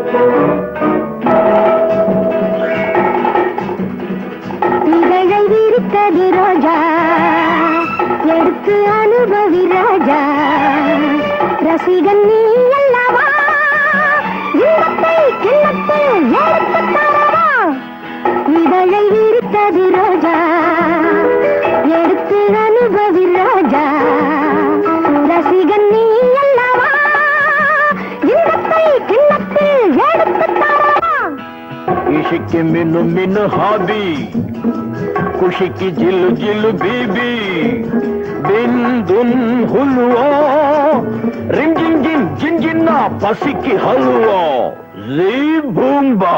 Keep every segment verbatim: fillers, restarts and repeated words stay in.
இதழை விரித்தது ரோஜா, எடுத்து அனுபவி ராஜா. ரசிகன் நீ அல்லவா, இன்பத்தை கிண்ணத்தில் எடுத்து தரவா. இதழை விரித்தது ரோஜா, எடுத்து அனுபவி ராஜா. ரசிகன் நீ அல்லவா, இன்பத்தை கிண்ணத்தில் எடுத்து தரவா. இஷிக்கு மின்னு மின்னு ஹாபி, குஷிக்கு ஜில்லு ஜில்லு பீபி. பின் துன் ஹுல்வா, ரிம் ஜின் ஜின் ஜின் ஜின்னா பசிக்கு ஹல்வா. ஜீ பூம்பா.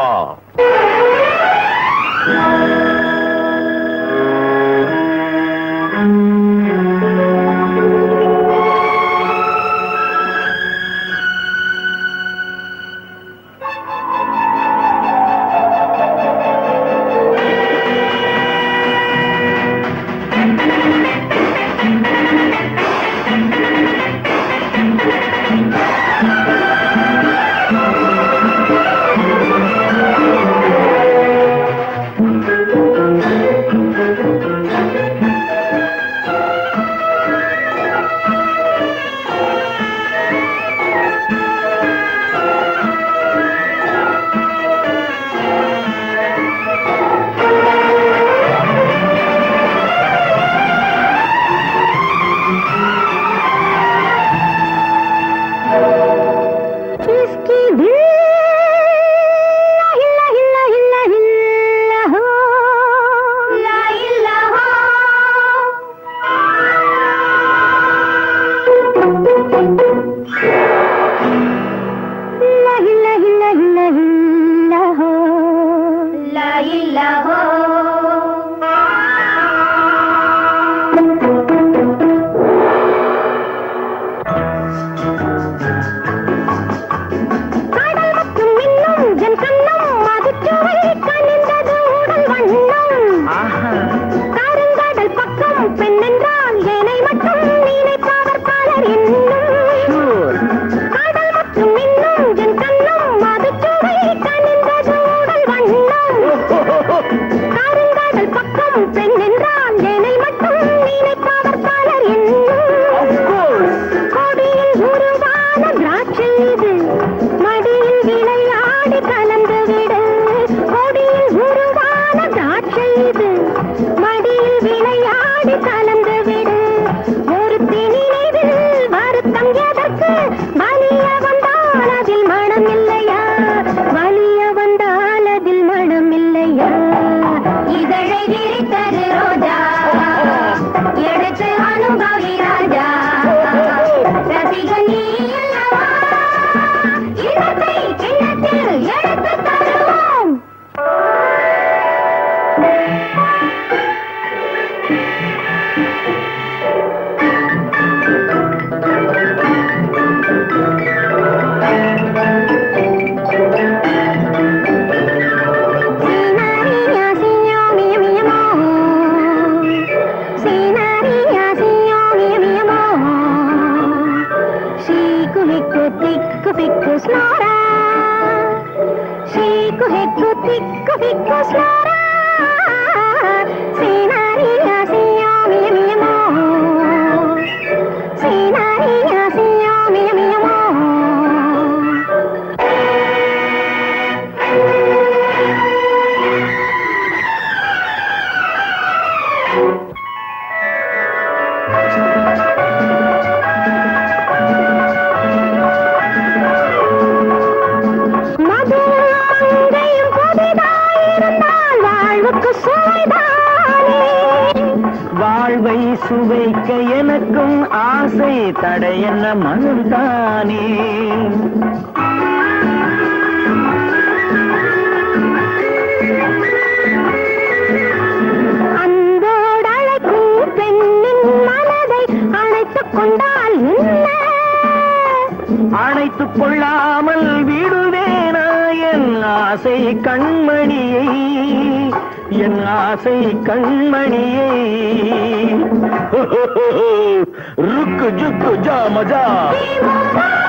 வாழ்வை சுவைக்க எனக்கும் ஆசை தடை என்ன மனம்தானே. அன்போடு அழைக்கும் பெண்ணின் மனதை அழைத்துக் கொண்டால் என்ன? அழைத்துக் கொள்ளாமல் விடுவேனா என் ஆசை கண்மணியை, என் ஆசை கண்மணியை. ருக்கு ஜுக்கு ஜா மஜா.